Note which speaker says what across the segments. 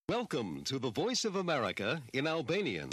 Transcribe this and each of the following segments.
Speaker 1: Welcome to the Voice of America in Albanian.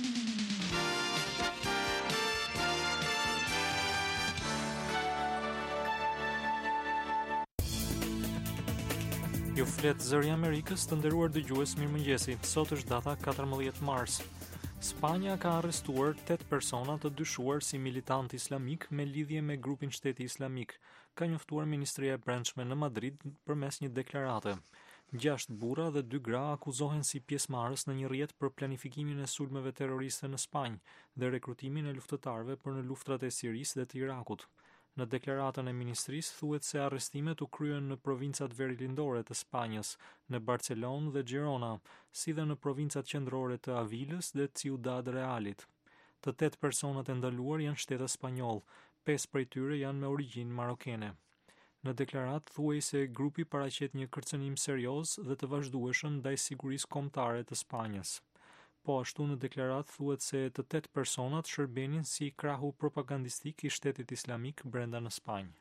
Speaker 2: Ju flet zëri i Amerikës, të nderuar dëgjues, mirëmëngjesi. Sot është data 14 mars. Spanja ka arrestuar 8 persona të dyshuar si militant islamik me lidhje me grupin Shteti Islamik, ka njoftuar Ministria e Brendshme në Madrid përmes një deklarate. 6 burra dhe 2 gra akuzohen si pjesëmarrës në një rrjet për planifikimin e sulmeve terroriste në Spanjë dhe rekrutimin e luftëtarëve për në luftrat e Sirisë dhe të Irakut. Në deklaratën e ministrisë thuhet se arrestimet u kryen në provincat verilindore të Spanjës, në Barcelonë dhe Girona, si dhe në provincat qendrore të Avilës dhe Ciudad Realit. Të 8 personat e ndaluar janë shtetas spanjoll, 5 prej tyre janë me origjinë marokene. Në deklaratë thuhej se grupi paraqet një kërcënim serioz dhe të vazhdueshëm ndaj sigurisë kombëtare të Spanjës. Po ashtu në deklaratë thuhet se të 8 personat shërbenin si krahu propagandistik i Shtetit Islamik brenda në Spanjë.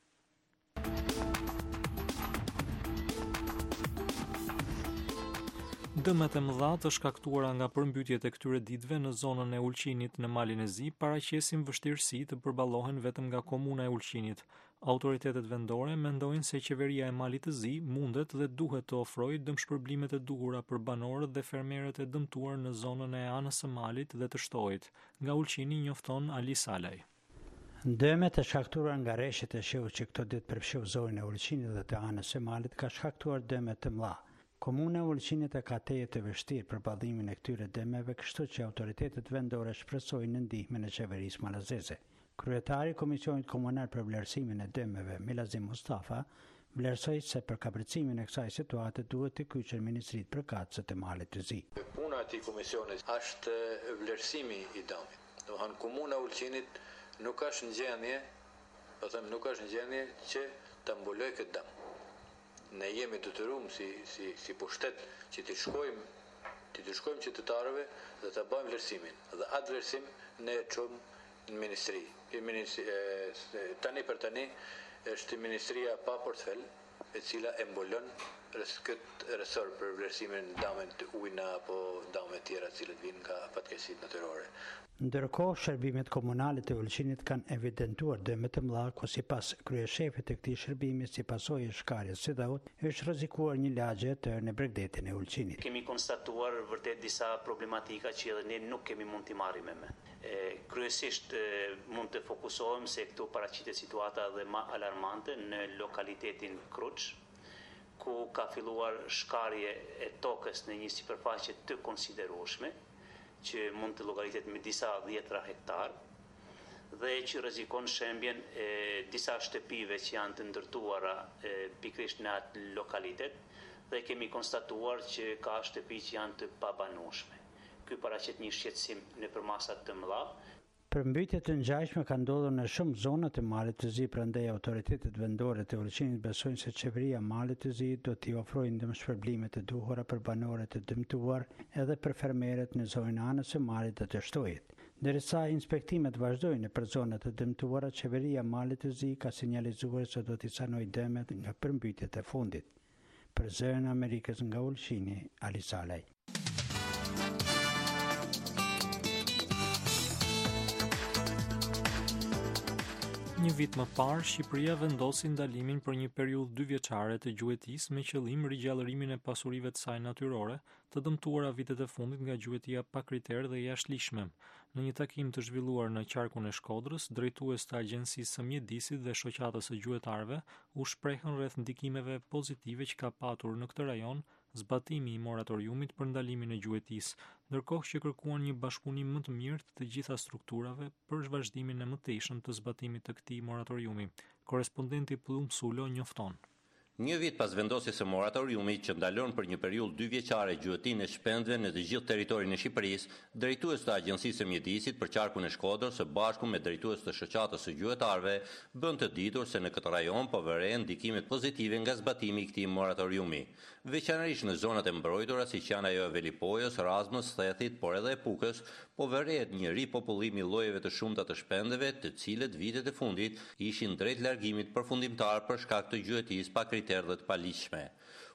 Speaker 2: Dëmet e mëdha të shkaktuara nga përmbytjet e këtyre ditëve në zonën e Ulqinit në Malin e Zi paraqesin vështirësi të përballohen vetëm nga komuna e Ulqinit. Autoritetet vendore mendojnë se qeveria e Malit të Zi mundet dhe duhet të ofrojë dëmshpërblimet e duhura për banorët dhe fermerët e dëmtuar në zonën e anës së malit dhe të shtojit. Nga Ulqini njofton Ali Salaj.
Speaker 3: Dëmet e shkaktuara nga rreshtet e shiut që këto ditë përfshirë e Ulqinit dhe të anës së malit ka shkaktuar dëme të mëdha. Komuna e Ulqinit e ka teje të vështirë për ballimin e këtyre dëmeve, kështu që autoritetet vendore shpresojnë ndihmën e qeverisë malazeze. Kryetari i Komisionit Komunal për vlerësimin e dëmeve, Milazim Mustafa, vlerësoi se për kapërcimin e kësaj situate duhet të kyçet ministritë përkatëse të Malit të Zi.
Speaker 4: Puna e këtij komisioni është vlerësimi i dëmit. Domethënë komuna e Ulqinit nuk është në gjendje, që të mbulojë këtë dëm. Ne jemi detyruar si pushtet që të shkojmë qytetarëve dhe të bëjmë vlerësimin. Dhe atë vlerësim ne çojmë në ministri. Tani është ministria pa portfel, e cila e mbulon këtë resor për vlerësimin e dëmeve të ujit apo dëmeve tjera të cilat vijnë nga fatkeqësitë natyrore.
Speaker 3: Ndërkohë, shërbimet komunale të Ulqinit kanë evidentuar dëme të mëdha, ku sipas kryeshefit të këtij shërbimi, si pasojë e shkarjes së Daut, është rrezikuar një lagje e tërë në bregdetin e Ulqinit.
Speaker 5: Kemi konstatuar vërtet disa problematika që edhe ne nuk kemi mund t'i marrim me. Kryesisht mund të fokusohem se këtu paraqitet situata edhe më alarmante në lokalitetin Kruç, ku ka filluar shkarje e tokës në një sipërfaqe të konsiderueshme, që mund të llogaritet me disa 10 hektar dhe që rrezikon shembjen e disa shtëpive që janë të ndërtuara pikërisht në atë lokalitet dhe kemi konstatuar që ka shtëpi që janë të pabanueshme. Ky paraqet një shqetësim nëpër masa të mëdha.
Speaker 3: Përmbytjet të ngjashme kanë ndodhur në shumë zona të Malit të Zi, prandaj autoritetet vendore të Ulqinit besojnë se qeveria e Malit të Zi do t'i ofrojë dëmshpërblime të duhura për banorët e dëmtuar edhe për fermerët në zonën e anës së malit dhe të shtojit. Derisa inspektimet vazhdojnë për zonat të dëmtuara, qeveria e Malit të Zi ka sinjalizuar se do t'i sanojë dëmet nga përmbytjet e fundit. Për Zërin e Amerikës nga Ulqini, Ali Salaj.
Speaker 2: Një vit më parë, Shqipëria vendosi ndalimin për një periudhë 2 vjeçare të gjuetisë me qëllim rigjallërimin e pasurive të saj natyrore, të dëmtuara vitet e fundit nga gjuetia pa kriter dhe jashtëligjshme. Në një takim të zhvilluar në qarkun e Shkodrës, drejtues të Agjencisë së Mjedisit dhe Shoqatës së Gjuetarëve u shprehën rreth ndikimeve pozitive që ka patur në këtë rajon zbatimi i moratoriumit për ndalimin e gjuetisë, ndërkohë që kërkuan një bashkëpunim më të mirë të gjitha strukturave për vazhdimin e mëtejshëm të zbatimit të këtij moratoriumi. Korrespondenti Plum Sulo njofton.
Speaker 6: Një vit pas vendosjes së moratoriumit që ndalon për një periudhë 2 vjeçare gjuetinë e shpendëve në të gjithë territorin e Shqipërisë, drejtues të Agjencisë së Mjedisit për qarkun e Shkodrës së bashku me drejtues të Shoqatës së Gjuetarëve bën të ditur se në këtë rajon po vëren ndikimet pozitive nga zbatimi i këtij moratoriumi, veçanërisht në zonat e mbrojtura siç janë ajo e Velipojës, Razmës, Thethit, por edhe e Pukës, po vërehet një ripopullim i llojeve të shumta të shpendëve, të cilët vitet e fundit ishin drejt largimit përfundimtar për shkak të gjuetisë pa kriter dhe të paligjshme.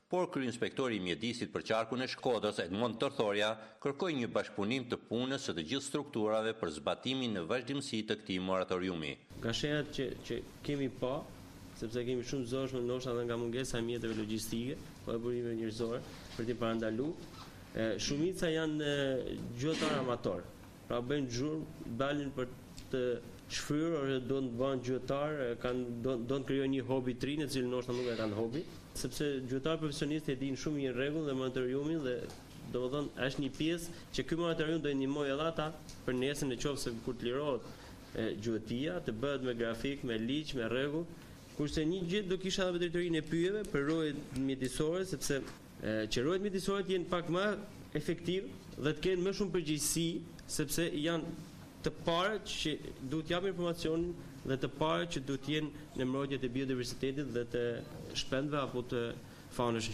Speaker 6: por kryeinspektori i mjedisit për qarkun e Shkodrës, Edmond Torthoria, kërkoi një bashkëpunim të punës së të gjithë strukturave për zbatimin në vazhdimsi të këtij moratoriumi.
Speaker 7: Nga shenjat që kemi pa, sepse kemi shumë zorshme ndoshta edhe nga mungesa e mjeteve logjistike, po e burime njerëzore për t'i parandaluar. Shumica janë gjyqtar amator. Pra bëjnë gjurmë, dalin për të shfryrë ose do të bëhen gjyqtar, do të krijojnë një hobi të ri, në cilin ndoshta nuk e kanë hobi, sepse gjyqtar profesionistë e dinë shumë mirë rregull dhe moratoriumin dhe domethënë është një pjesë që ky moratorium do i ndihmojë edhe ata për nesër nëse kur të lirohet gjyqtia, të bëhet me grafik, me ligj, me rregull. Kurse një gjë do kisha edhe drejtorinë e pyjeve për rrojet mjedisore, sepse që rrojet mjedisore të jenë pak më efektiv dhe të kenë më shumë përgjegjësi, sepse janë të parët që duhet japin informacionin dhe të parët që duhet jenë në mbrojtje të biodiversitetit dhe të shpendëve apo të faunës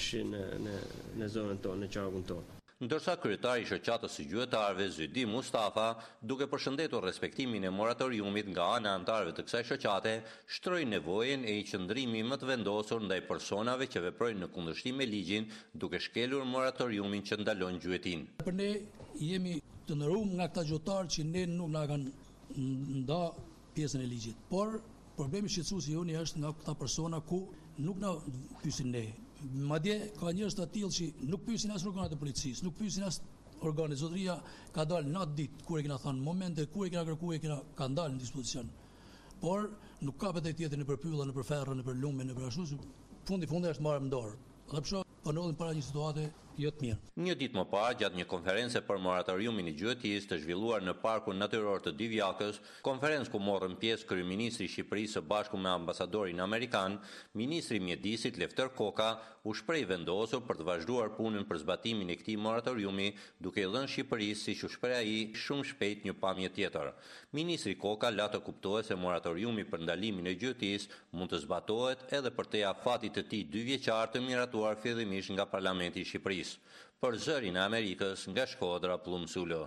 Speaker 7: në zonën tonë, në qarkun tonë.
Speaker 6: Ndërsa kryetari i shoqatës së gjyqtarëve Zydi Mustafa, duke përshëndetur respektimin e moratoriumit nga ana e anëtarëve të kësaj shoqate, shtroi nevojën e i qëndrimit më të vendosur ndaj personave që veprojnë në kundërshtim me ligjin, duke shkelur moratoriumin që ndalon gjyqtinë.
Speaker 8: Për ne jemi të ndërruar nga këta gjyqtarë që ne nuk na kanë nda pjesën e ligjit, por problemi shqetësues i joni është nga këta persona ku nuk na pyesin ne. Madje ka njerëz të tillë që nuk pyesin as organet e policisë, nuk pyesin as organet. Zotëria ka dalë natë ditë kur e kena thënë, momente kur e kena kërkuar ka dalë në dispozicion. Por nuk ka vetë tjetër në përpylla, në përferrën, në përlume, në për ashtu, fundi është marrë në dorë. Dhe pse po ndodhin para një situate jo të mirë.
Speaker 6: Një ditë më parë, gjatë një konference për moratoriumin e gjyqtisë të zhvilluar në Parkun Natyror të Divjakës, konferencë ku morën pjesë kryeministri i Shqipërisë së bashku me ambasadorin amerikan, ministri i mjedisit Lefter Koka u shpreh vendosur për të vazhduar punën për zbatimin e këtij moratoriumi, duke i dhënë Shqipërisë, siç u shpreh ai, shumë shpejt një pamje tjetër. Ministri Koka la të kuptohet se moratoriumi për ndalimin e gjyqtisë mund të zbatohet edhe për te afatit të tij 2 vjeçar të miratuar fillimisht nga Parlamenti i Shqipërisë. Për Zërin e Amerikës, nga Shkodra, Plum Sulo.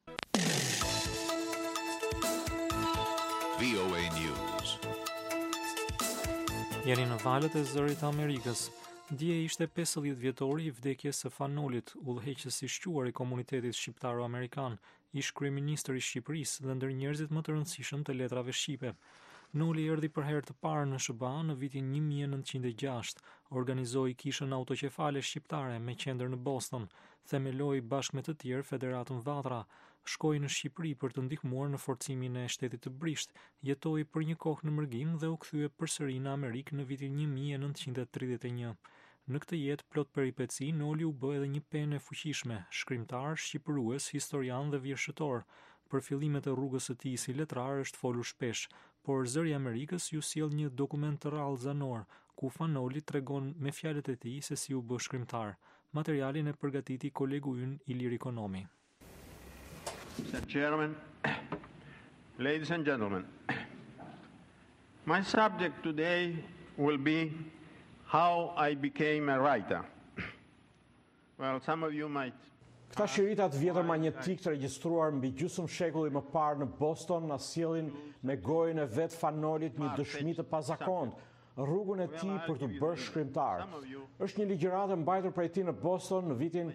Speaker 1: VOA News.
Speaker 2: Jeni në valët e Zërit të Amerikës. Dje ishte 50 vjetori i vdekjes së Fanolit, udhëheqës i shquar i komunitetit shqiptaro-amerikan, ish kryeministër i Shqipërisë dhe ndër njerëzit më të rëndësishëm të letrave shqipe. Noli erdhi për herë të parë në SBA në vitin 1906, organizoi kishën autoqefale shqiptare me qendër në Boston, themeloi bashkë me të tjerë Federatën Vatra, shkoi në Shqipëri për të ndihmuar në forcimin e shtetit të Brisht, jetoi për një kohë në Mërgim dhe u kthye përsëri në Amerikë në vitin 1931. Në këtë jetë plot peripeci, Noli u bë edhe një penë e fuqishme, shkrimtar, shqipërues, historian dhe vjershëtor. Për fillimet e rrugës së tij si letrar është folur shpesh, por Zëri i Amerikës ju sjell një dokument të rrallë zanor, ku Fanoli tregon me fjalët e tij se si u bë shkrimtar. Materialin e përgatiti kolegu ynë Ilir Ekonomi.
Speaker 9: Mr. Chairman, ladies and gentlemen, my subject today will be how I became a writer. Well, some of you might
Speaker 10: Këta shiritat vjetër magnetik të regjistruar mbi gjysmë shekulli më parë në Boston na sjellin me gojën e vet Fanolit një dëshmi të pazakontë, rrugën e tij për të bërë shkrimtar. Është një ligjëratë mbajtur prej tij në Boston në vitin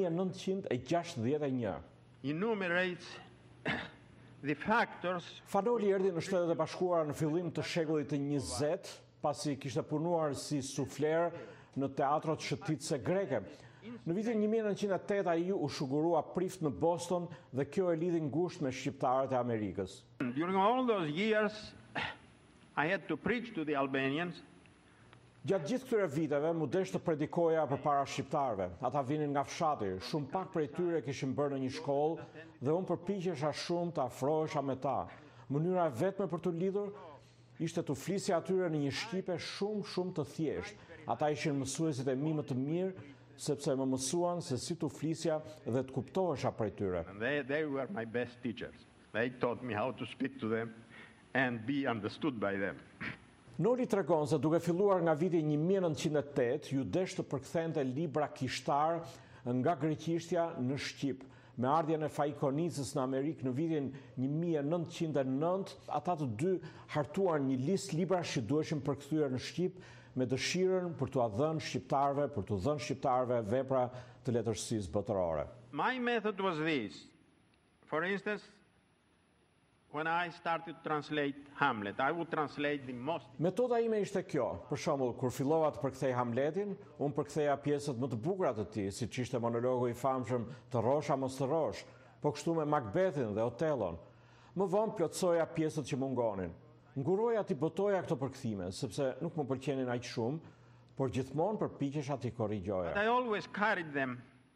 Speaker 10: 1961.
Speaker 9: Enumerates the factors.
Speaker 10: Fanoli erdhi në Shtetet e Bashkuara në fillim të shekullit të 20, pasi kishte punuar si sufler në teatrot shëtitëse greke. Në vitin 1908 ai u shugurua prift në Boston dhe kjo e lidhi ngushtë me shqiptarët e Amerikës.
Speaker 9: During all those years I had to preach to the Albanians.
Speaker 10: Gjatë gjithë këtyre viteve mu desh të predikoja përpara shqiptarëve. Ata vinin nga fshati, shumë pak prej tyre kishin bërë në një shkollë dhe unë përpiqesha shumë të afrohesha me ta. Mënyra e vetme për të lidhur ishte të flisja atyre në një shqipe shumë të thjeshtë. Ata ishin mësuesit e mi më të mirë, sepse më mësuan se si të flisja dhe të kuptohesha prej tyre.
Speaker 9: They were my best teachers. They taught me how to speak to them and be understood by them.
Speaker 10: Noli tregon se duke filluar nga viti 1908, ju desh të përkthente libra kishtar nga greqishtja në shqip. Me ardhjen e Faikonicës në Amerikë në vitin 1909, ata të dy hartuan një listë librash që duheshin përkthyer në shqip me dëshirën për t'u dhënë shqiptarëve vepra të letërsisë botërore.
Speaker 9: My method was this. For instance, when I started to translate Hamlet, I would translate the most...
Speaker 10: Metoda ime ishte kjo. Për shembull, kur fillova të përkthej Hamletin, unë përktheja pjesët më të bukura të tij, siç ishte monologu i famshëm Të rrosh a mos të rrosh, po kështu me Macbethin dhe Otellon. Më vonë plotësoja pjesët që mungonin. Nguroja t'i botoja këto përkthime, sepse nuk më pëlqenin aq shumë, por gjithmonë përpiqesha t'i korrigjoja.
Speaker 9: But I always carried them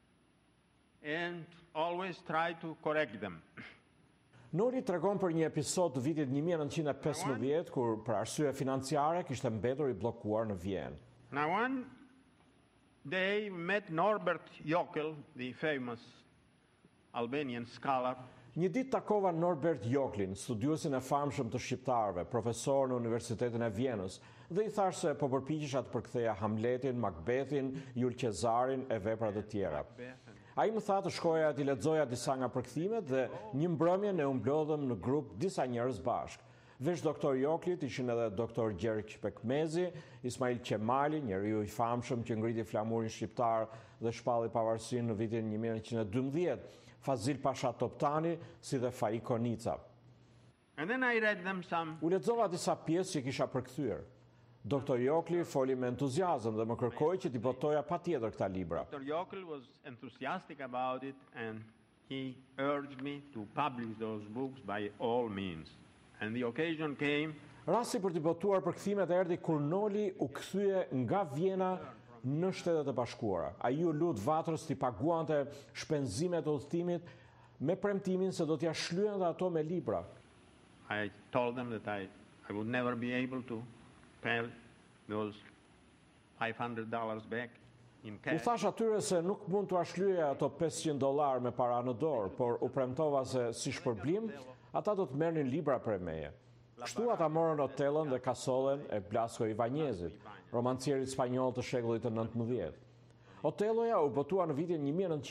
Speaker 9: and always tried to correct them.
Speaker 10: Noli tregon për një episod të vitit 1915, kur për arsye financiare kishte mbetur i bllokuar në Vjenë.
Speaker 9: Now one day we met Norbert Jokel, the famous Albanian scholar.
Speaker 10: Një ditë takova Norbert Joklin, studiuesin e famshëm të shqiptarëve, profesor në Universitetin e Vjenës, dhe i thash se po përpiqesha të përktheja Hamletin, Macbethin, Jul Cezarin e vepra të tjera. Ai më tha të shkoja t'i lexoja disa nga përkthimet dhe një mbrëmje ne u mblodhëm në grup disa njerëz bashk. Veç doktor Joklit ishin edhe doktor Gjergj Pekmezi, Ismail Qemali, njeriu i famshëm që ngriti flamurin shqiptar dhe shpalli pavarësinë në vitin 1912, Fazil Pasha Toptani, si dhe Fai Konica.
Speaker 9: And then I read them some...
Speaker 10: U lexova disa pjesë që kisha përkthyer. Doktor Jokli foli me entuziazëm dhe më kërkoi që t'i botoja patjetër këta libra.
Speaker 9: Dr. Jokl was enthusiastic about it and he urged me to publish those books by all means. And the occasion came...
Speaker 10: Rasti për t'i botuar përkthimet erdhi kur Noli u kthye nga Vjena në Shtetet e Bashkuara. Ai u lut Vatrës t'i paguante shpenzimet e udhëtimit me premtimin se do t'ia shlyente ato me libra.
Speaker 9: I told them that I would never be able to pay those $500 back in cash.
Speaker 10: U thash atyre se nuk mund t'u ashlyeja ato $500 me para në dorë, por u premtova se si shpërblim, ata do të merrnin libra prej meje. Kështu ata morën Otellon dhe Kasollen e Blasco Ivanezit, romancierit spanjoll të shekullit të 19. Otelloja u botua në vitin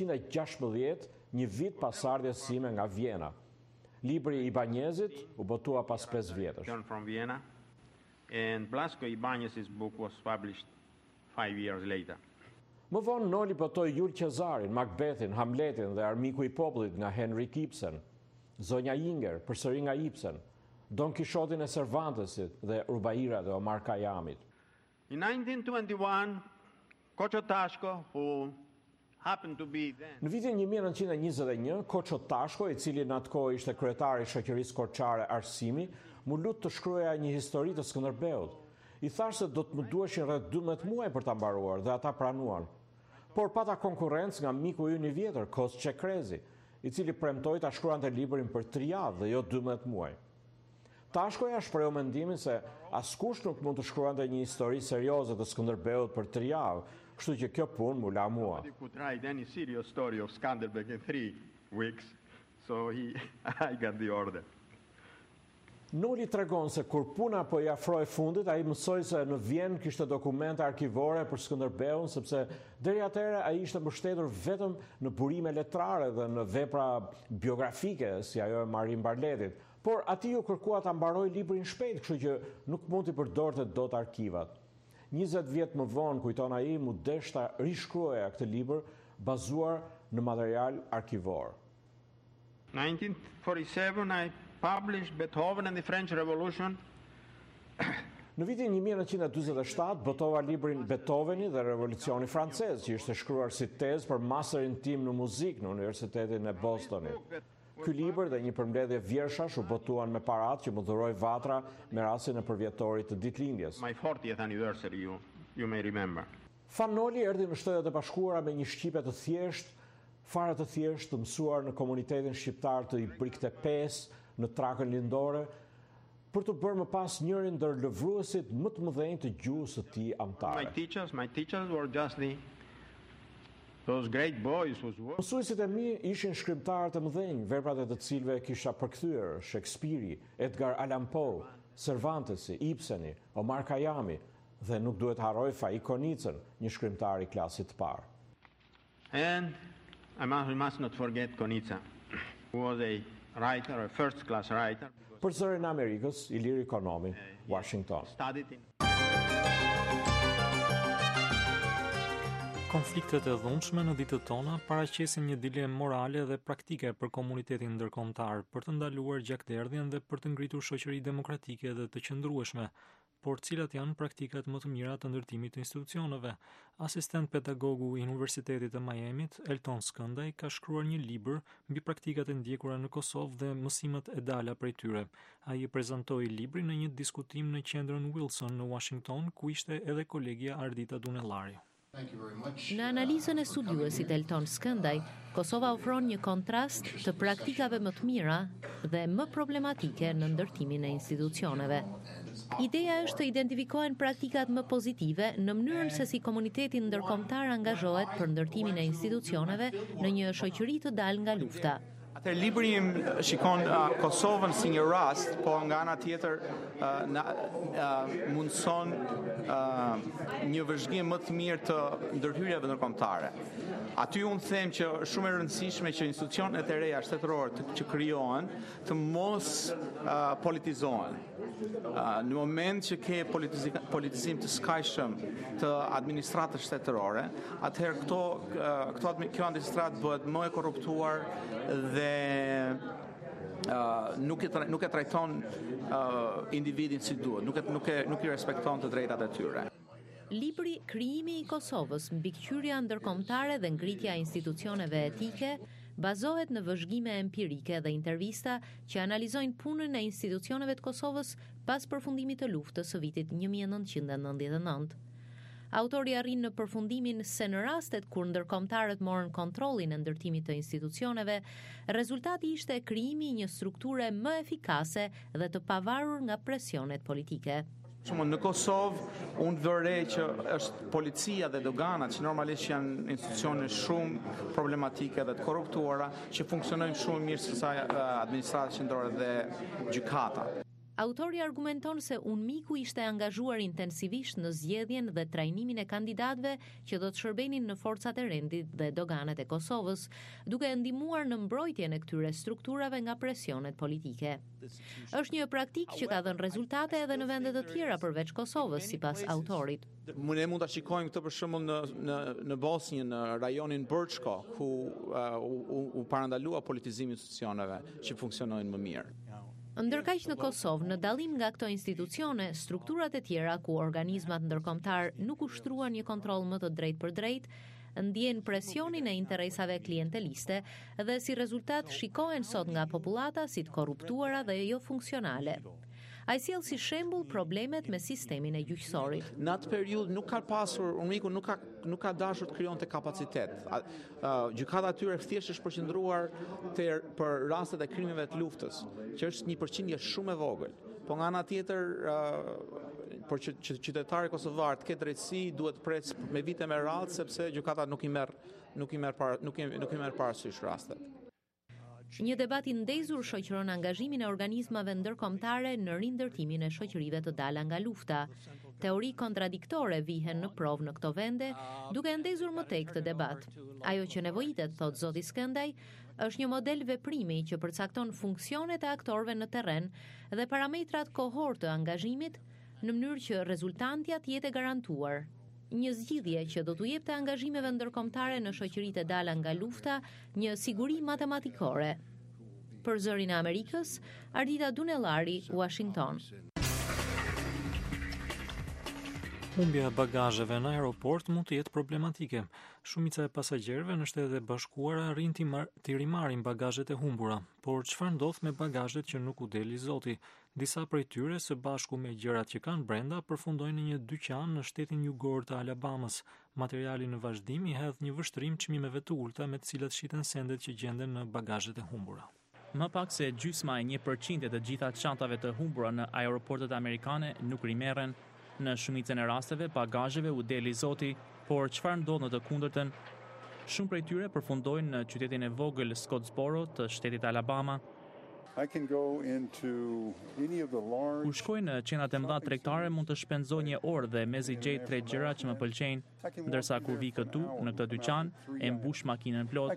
Speaker 10: 1916, një vit pas ardhjes sime nga Vjena. Libri i Ibanezit u botua pas 5 vjetësh.
Speaker 9: From Vienna, and Blasco Ibanez's book was published 5 years later.
Speaker 10: Më vonë Noli botoi Jul Cezarin, Macbethin, Hamletin dhe Armiku i popullit nga Henrik Ibsen, Zonja Inger, përsëri nga Ibsen, Don Kishotin e Cervantesit dhe Rubaira dhe Omar Khayyamit.
Speaker 9: In 1921, Koço Tashko, who happened to be then...
Speaker 10: Në vitin 1921, Koço Tashko, i cili në atë kohë ishte kryetari i shoqërisë korçare Arsimi, mu lut të shkruaja një histori të Skënderbeut. I thash se do të më duheshin rreth 12 muaj për ta mbaruar dhe ata pranuan. Por pata konkurrencë nga miku i një vjetër, Kos Çekrezi, i cili premtoi ta shkruante librin për 3 javë dhe jo 12 muaj. Tashkoja shprehu mendimin se askush nuk mund të shkruante një histori serioze të Skënderbeut për 3 javë, kështu që kjo punë mu la mua.
Speaker 9: Nobody could write any serious story of Skanderbeg in 3 weeks, so I got the order.
Speaker 10: Noli tregon se kur puna po i afroi fundit, ai mësoi se në Vjenë kishte dokumente arkivore për Skënderbeun, sepse deri atëherë ai ishte mbështetur vetëm në burime letrare dhe në vepra biografike, si ajo e Marin Barletit. Por atij u kërkua ta mbaroi librin shpejt, kështu që nuk mund t'i përdorte dot arkivat. 20 vjet më vonë, kujton ai, mu desh ta rishkruaja këtë libër bazuar në material arkivor.
Speaker 9: 1947 I published Beethoven and the French Revolution.
Speaker 10: Në vitin 1947 botova librin Beethoveni dhe Revolucioni Francez, që ishte shkruar si tezë për masterin tim në muzikë në Universitetin e Bostonit. Ky libër dhe një përmbledhje vjershash u botuan me parat që më dhuroi Vatra me rastin e përvjetorit të ditëlindjes.
Speaker 9: My 40th anniversary, you may remember.
Speaker 10: Fanoli erdhi në Shtetet e Bashkuara me një shqipe të thjeshtë, fare të thjeshtë, të mësuar në komunitetin shqiptar të i Brikte 5 në Trakën lindore, për të bërë më pas njërin ndër lëvruesit më të mëdhenj të gjuhës së tij amtare.
Speaker 9: My teachers were just those great boys whose work...
Speaker 10: Mësuesit e mi ishin shkrimtarë të mëdhenj, veprat e të cilëve kisha përkthyer, Shakespeare, Edgar Allan Poe, Cervantesi, Ibseni, Omar Khayyami, dhe nuk duhet harroj Fai Konicën, një shkrimtar i klasit të parë.
Speaker 9: And we must not forget Konica, who was a writer, a first-class writer.
Speaker 10: Për zërin e Amerikës, Iliri Konomi, Washington.
Speaker 9: Studied in
Speaker 2: Konfliktet e dhunshme në ditët tona paraqesin një dilemë morale dhe praktike për komunitetin ndërkombëtar, për të ndaluar gjakderdhjen dhe për të ngritur shoqëri demokratike dhe të qëndrueshme. Por cilat janë praktikat më të mira të ndërtimit të institucioneve? Asistent pedagogu i Universitetit të Miamit, Elton Skëndaj, ka shkruar një libër mbi praktikat e ndjekura në Kosovë dhe mësimet e dala prej tyre. Ai e prezantoi librin në një diskutim në qendrën Wilson në Washington, ku ishte edhe kolegja Ardita Dunellari.
Speaker 11: Në analizën e studiuesit Elton Skëndaj, Kosova ofron një kontrast të praktikave më të mira dhe më problematike në ndërtimin e institucioneve. Ideja është të identifikohen praktikat më pozitive në mënyrën se si komuniteti ndërkombëtar angazhohet për ndërtimin e institucioneve në një shoqëri të dalë nga lufta.
Speaker 12: Atëherë libri im shikon Kosovën si një rast, po nga ana tjetër mundson një vëzhgim më të mirë të ndërhyrjeve ndërkombëtare. Aty unë them që është shumë e rëndësishme që institucionet e reja shtetërore që krijohen të mos politizohen. Në moment që ke politizim të skajshëm të administratës shtetërore, atëherë kjo administratë bëhet më e korruptuar dhe nuk e trajton individin si duhet, nuk i respekton të drejtat e tyre.
Speaker 11: Libri Krijimi i Kosovës, mbikëqyrja ndërkombëtare dhe ngritja e institucioneve etike bazohet në vëzhgime empirike dhe intervista që analizojnë punën e institucioneve të Kosovës pas përfundimit të luftës së vitit 1999. Autori arrin në përfundimin se në rastet kur ndërkombëtarët morën kontrollin e ndërtimit të institucioneve, rezultati ishte krijimi i një strukture më efikase dhe të pavarur nga presionet politike.
Speaker 12: Në Kosovë, unë vëre që është policia dhe doganat, që normalisht janë institucione shumë problematike dhe të korruptuara, që funksionojnë shumë mirë se sa administrata qendrore dhe gjykata.
Speaker 11: Autori argumenton se UNMIK-u ishte angazhuar intensivisht në zgjedhjen dhe trajnimin e kandidatëve që do të shërbenin në forcat e rendit dhe doganet e Kosovës, duke ndihmuar në mbrojtjen e këtyre strukturave nga presionet politike. Është një praktikë që ka dhënë rezultate edhe në vende të tjera përveç Kosovës, sipas autorit.
Speaker 12: Ne mund ta shikojmë këtë për shembull në Bosnjë, në rajonin Brčko, ku u parandalua politizimi i institucioneve që funksionojnë më mirë.
Speaker 11: Ndërkaq në Kosovë, në dallim nga këto institucione, strukturat e tjera ku organizmat ndërkombëtar nuk ushtruan një kontroll më të drejtë për drejtë, ndjen presionin e interesave klienteliste dhe si rezultat shikohen sot nga popullata si të korruptuara dhe jo funksionale. Ai sjell si shembull problemet me sistemin e gjyqësorit.
Speaker 12: Në atë periudhë nuk ka pasur, UNMIK-u nuk ka dashur të krijonte kapacitet. Gjykata e tyre thjesht është përqendruar për rastet e krimeve të luftës, që është një përqindje shumë e vogël. Po nga ana tjetër, për që qytetari kosovar të ketë drejtësi, duhet pres me vite me radhë, sepse gjykata nuk i merr parasysh rastet.
Speaker 11: Një debat i ndezur shoqëron angazhimin e organizmave ndërkombëtare në rindërtimin e shoqërive të dala nga lufta. Teori kontradiktore vihen në provë në këto vende, duke ndezur më tej këtë debat. Ajo që nevojitet, thot zoti Skëndaj, është një model veprimi që përcakton funksionet e aktorëve në terren dhe parametrat kohor të angazhimit në mënyrë që rezultantja të jetë garantuar. Një zgjidhje që do t'u jepte angazhimeve ndërkombëtare në shoqëritë e dala nga lufta një siguri matematikore. Për Zërin e Amerikës, Ardita Dunellari, Washington.
Speaker 2: Humbja e bagazheve në aeroport mund të jetë problematike. Shumica e pasagjerëve në Shtetet e Bashkuara arrin të rimarrin bagazhet e humbura, por çfarë ndodh me bagazhet që nuk u deli zoti? Disa prej tyre, së bashku me gjërat që kanë brenda, përfundojnë në një dyqan në shtetin jugor të Alabamës. Materiali në vazhdim i hedh një vështrim çmimeve të ulta me të cilat shiten sendet që gjenden në bagazhet e humbura.
Speaker 13: Më pak se gjysma e 1% të gjitha çantave të humbura në aeroportet amerikane nuk rimerren. Në shumicën e rasteve bagazheve u deli zoti, por çfarë ndodh në të kundërtën? Shumë prej tyre përfundojnë në qytetin e vogël Scottsboro të shtetit Alabama. Kur shkoj në qendrat e mëdha tregtare mund të shpenzoj një orë dhe mezi gjej 3 gjëra që më pëlqejnë, ndërsa kur vi këtu në këtë dyqan e mbush makinën plot.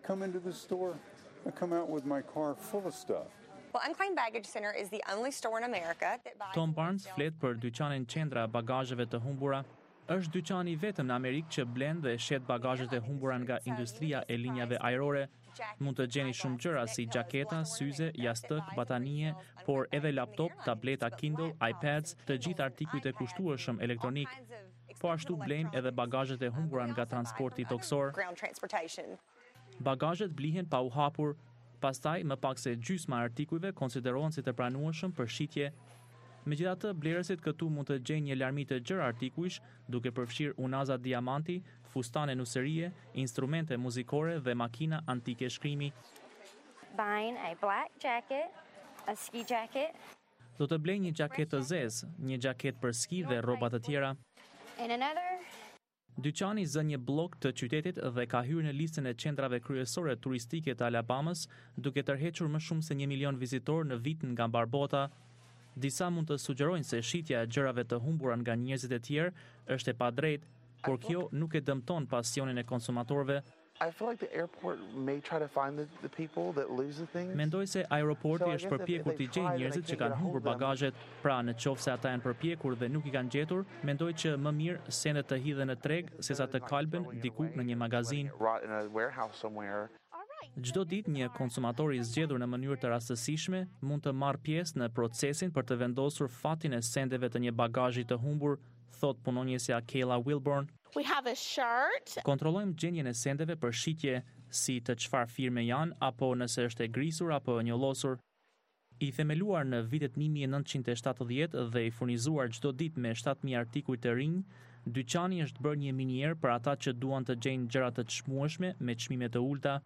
Speaker 13: Tom Barnes flet për dyqanin qendra bagazheve të humbura. Është dyqani vetëm në Amerikë që blen dhe shet bagazhet e humbura nga industria e linjave ajrore. Mund të gjeni shumë gjëra si gjaketa, syze, jastëk, batanie, por edhe laptop, tableta Kindle, iPads, të gjithë artikujt e kushtueshëm elektronik. Po ashtu blejmë edhe bagazhet e humbura nga transporti toksor. Bagazhet blihen pa u hapur, pastaj më pak se gjysma e artikujve konsiderohen si të pranueshëm për shitje. Megjithatë, blerësit këtu mund të gjejnë një larmi të gjerë artikujsh, duke përfshirë unaza diamanti, fustane nuserie, instrumente muzikore dhe makina antike shkrimi.
Speaker 14: Buying a black jacket, a ski jacket,
Speaker 13: Do të blej një gjaketë të zezë, një gjaketë për ski dhe rroba të tjera.
Speaker 14: and another.
Speaker 13: Dyqani zë një blok të qytetit dhe ka hyrë në listën e qendrave kryesore turistike të Alabamës, duke tërhequr më shumë se 1 milion vizitorë në vit nga barbota. Disa mund të sugjerojnë se shitja e gjërave të humbura nga njerëzit e tjerë është e padrejtë, por kjo nuk e dëmton pasionin e konsumatorëve.
Speaker 15: I feel like the airport may try to find the people that lose the things.
Speaker 13: Mendoj se aeroporti është përpjekur t'i gjejë njerëzit që kanë humbur bagazhet, pra në qoftë se ata janë përpjekur dhe nuk i kanë gjetur, mendoj që më mirë sendet të hidhen në treg sesa të kalben diku në një magazin.
Speaker 15: Rot in a warehouse somewhere.
Speaker 13: Çdo ditë një konsumator i zgjedhur në mënyrë të rastësishme mund të marrë pjesë në procesin për të vendosur fatin e sendeve të një bagazhi të humbur, thot punonjësja Kayla Wilborn.
Speaker 16: We have a shirt.
Speaker 13: Kontrollojmë gjendjen e sendeve për shitje, si të çfarë firme janë, apo nëse është e grisur apo e njollosur. I themeluar në vitet 1970 dhe i furnizuar çdo ditë me 7.000 artikuj të rinj, dyqani është bërë një minier për ata që duan të gjejnë gjëra të çmueshme me çmime të ulta.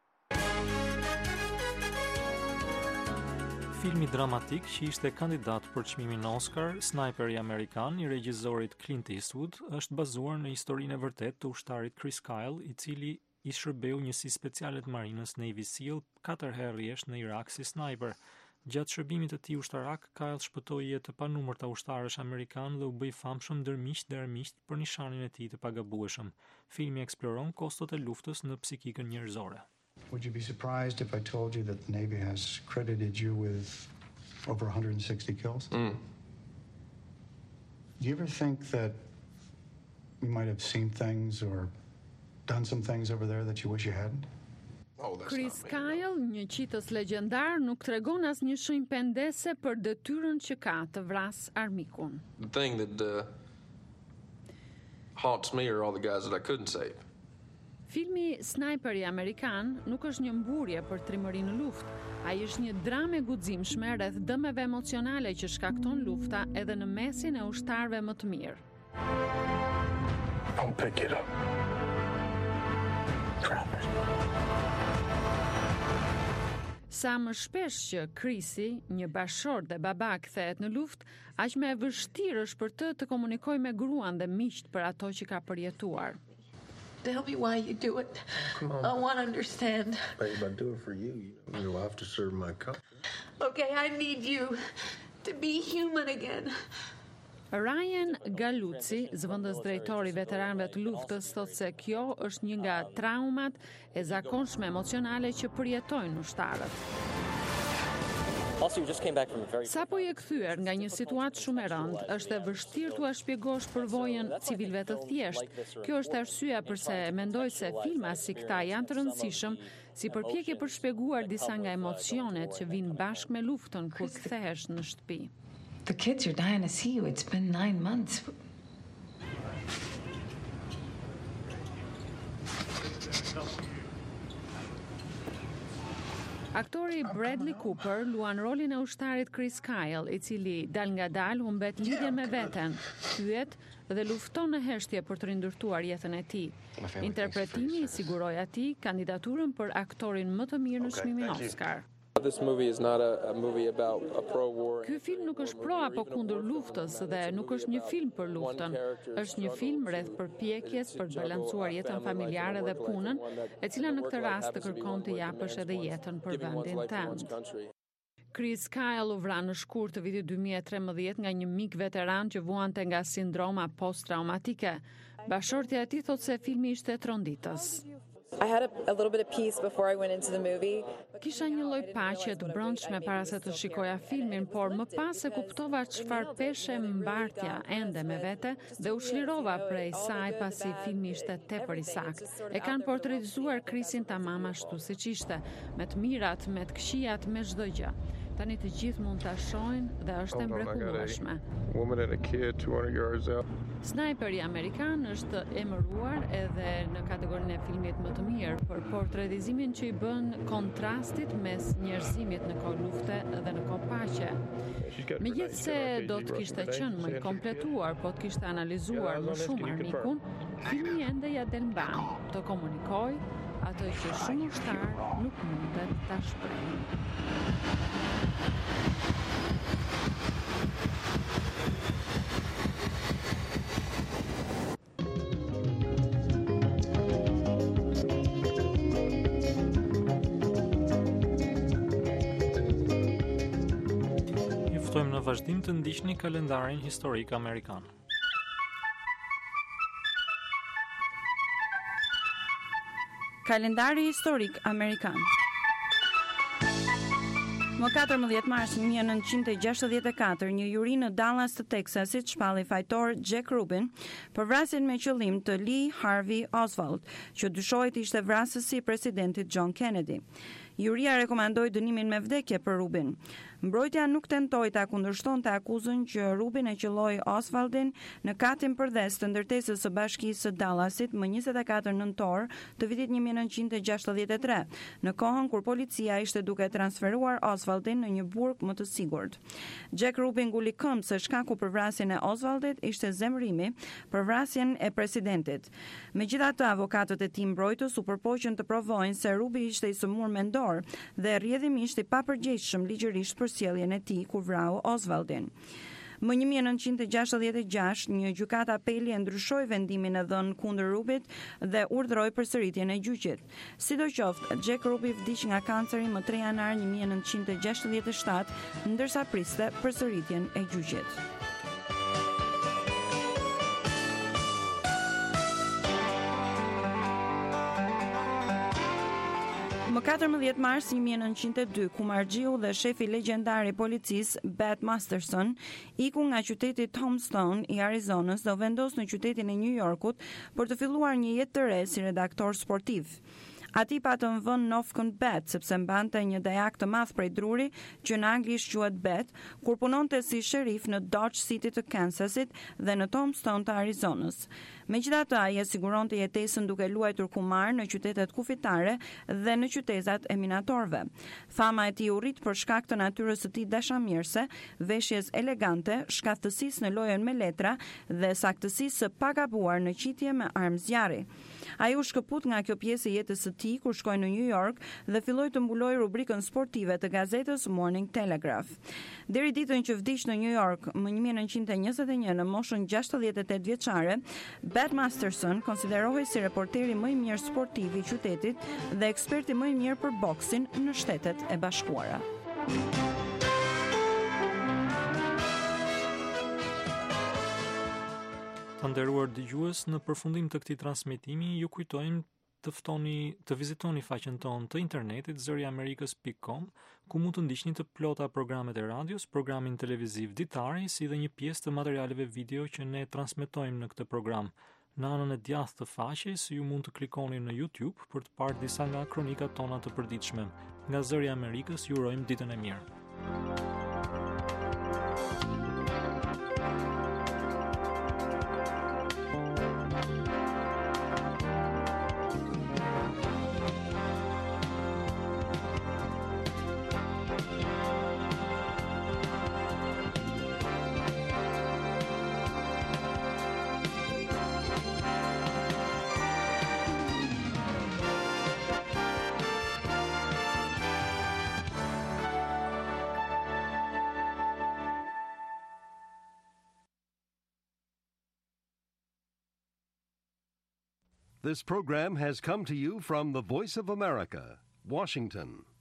Speaker 2: Filmi dramatik që ishte kandidat për çmimin Oscar, Sniperi Amerikan i regjisorit Clint Eastwood, është bazuar në historinë e vërtetë të ushtarit Chris Kyle, i cili i shërbeu njësi speciale të marinës Navy SEAL 4 herë rresht në Irak si sniper. Gjatë shërbimit të tij ushtarak, Kyle shpëtoi jetë të panumërta ushtarësh amerikan dhe u bë i famshëm ndër miq dhe armiq për nishanin e tij të pagabueshëm. Filmi eksploron kostot e luftës në psikikën njerëzore.
Speaker 17: Would you be surprised if I told you that the Navy has credited you with over 160 kills? Do you ever think that you might have seen things or done some things over there that you wish you hadn't?
Speaker 18: Chris Kyle, një qitës legjendar, nuk tregon asnjë shenjë pendese për detyrën që ka të vras armikun.
Speaker 19: The thing that haunts me are all the guys that I couldn't save.
Speaker 18: Filmi Sniperi Amerikan nuk është një mburje për trimëri në luftë. Ai është një dramë e guximshme rreth dëmeve emocionale që shkakton lufta edhe në mesin e ushtarëve më të mirë.
Speaker 17: Don't pick it up. Drop it.
Speaker 18: Sa më shpesh që Chrisi, një bashkëshort dhe baba kthehet në luftë, aq më e vështirë është për të komunikojë me gruan dhe miqt për ato që ka përjetuar.
Speaker 16: Tell me why you do it.
Speaker 17: Come on.
Speaker 16: I want to understand.
Speaker 17: Babe, I do it for you. You have to serve my country.
Speaker 16: Okay, I need you to be human again.
Speaker 18: Ryan Galuzzi, zëvendës drejtori veteranëve të luftës, thotë se kjo është një nga traumat e zakonshme emocionale që përjetojnë ushtarët. Sapo je kthyer nga një situatë shumë e rëndë, është e vështirë t'ua shpjegosh përvojën civilëve të thjeshtë. Kjo është arsyeja pse mendoj se filma si këta janë të rëndësishëm si përpjekje për shpjeguar disa nga emocionet që vijnë bashkë me luftën kur kthehesh në shtëpi.
Speaker 20: The kids are dying to see you. It's been 9 months.
Speaker 18: Aktori Bradley Cooper luan rolin e ushtarit Chris Kyle, i cili dal nga dal humbet lidhjen me veten, thyet dhe lufton në heshtje për të rindërtuar jetën e tij. Interpretimi i siguroi atij kandidaturën për aktorin më të mirë në çmimin Oscar.
Speaker 19: This movie is not a movie about a pro-war.
Speaker 18: Ky film nuk është pro apo kundër luftës dhe nuk është një film për luftën. Është një film rreth përpjekjes për të balancuar jetën familjare dhe punën, e cila në këtë rast të kërkon të japësh edhe jetën për vendin tënd. Chris Kyle u vra në shkurt të vitit 2013 nga një mik veteran që vuante nga sindroma post-traumatike. Bashortja e tij thotë se filmi ishte tronditës.
Speaker 21: I had a little bit of peace before I went into the movie.
Speaker 18: Kisha një lloj paqe të brendshme para se të shikoja filmin, por më pas e kuptova çfarë peshe mbartja ende me vete dhe u shlirova prej saj pasi filmi ishte tepër i saktë. E kanë portretizuar Krisin tamam ashtu siç ishte, me të mirat, me të këqijat, me çdo gjë. Tani të gjithë mund ta shohin dhe është e mrekullueshme.
Speaker 19: Woman and a kid 200 yards out.
Speaker 18: Snajperi amerikan është emëruar edhe në kategorinë e filmit më të mirë për portretizimin që i bën kontrastit mes njerëzimit në kohë lufte dhe në kohë paqe. Megjithse do të kishte qenë më i kompletuar, po të kishte analizuar më shumë armikun, filmi ende ja del mban të komunikojë atë që shumë ushtar nuk mundet ta shprehë.
Speaker 2: Ftojmë në vazhdim të ndiqni kalendarin historik amerikan.
Speaker 22: Kalendari historik amerikan. Më 14 mars 1964, një juri në Dallas të Teksasit shpalli fajtor Jack Rubin për vrasjen me qëllim të Lee Harvey Oswald, që dyshohet ishte vrasësi i presidentit John Kennedy. Juria rekomandoi dënimin me vdekje për Rubin. Mbrojtja nuk tentoi ta kundërshtonte akuzën që Rubin e qelloi Oswaldin në katin përdes të ndërtesës së Bashkisë së Dallasit më 24 nëntor të vitit 1963, në kohën kur policia ishte duke transferuar Oswaldin në një burg më të sigurt. Jack Rubin nguli këmbë se shkaku për vrasjen e Oswaldit ishte zemërimi për vrasjen e presidentit. Megjithatë, avokatët e tij mbrojtës u përpoqën të provojnë se Rubin ishte i sëmurë mendor dhe rrjedhimisht i papërgjegjshëm ligjërisht për sjelljen e tij kur vrau Oswaldin. Më 1966, një gjykat apeli e ndryshoi vendimin e dhënë kundër Rubit dhe urdhëroi përsëritjen e gjyqit. Sidoqoftë, Jack Ruby vdiq nga kanceri më 3 janar 1967, ndërsa priste përsëritjen e gjyqit. Më 14 mars 1902, Kumargjiu dhe shefi legjendar i policisë Bat Masterson iku nga qyteti Tombstone i Arizonës dhe u vendos në qytetin e New Yorkut për të filluar një jetë të re si redaktor sportiv. Ati patën vënë nofkën Bet, sepse mbante një dajak të madh prej druri, që në anglisht quhet Bet, kur punonte si sherif në Dodge City të Kansasit dhe në Tombstone të Arizonës. Megjithatë, ai e siguronte jetesën duke luajtur kumar në qytetet kufitare dhe në qytetat e minatorëve. Fama e tij u rrit për shkak të natyrës së tij dashamirëse, veshjes elegante, shkathësisë në lojën me letra dhe saktësisë së pagabuar në qitje me armë zjarri. Ai u shkëput nga kjo pjesë e jetës së tij kur shkoi në New York dhe filloi të mbuloi rubrikën sportive të gazetës Morning Telegraph. Deri ditën që vdiq në New York më 1921 në moshën 68 vjeçare, Bat Masterson konsiderohej si reporteri më i mirë sportiv i qytetit dhe eksperti më i mirë për boksin në Shtetet e Bashkuara.
Speaker 2: Të nderuar dëgjues, në përfundim të këtij transmetimi ju kujtojmë të vizitoni faqen tonë të internetit zëriamerikës.com, ku mund të ndiqni të plota programet e radios, programin televiziv ditari, si dhe një pjesë të materialeve video që ne transmetojmë në këtë program. Në anën e djathtë të faqes ju mund të klikoni në YouTube për të parë disa nga kronikat tona të përditshme. Nga Zëri i Amerikës ju urojmë ditën e mirë.
Speaker 1: This program has come to you from the Voice of America, Washington.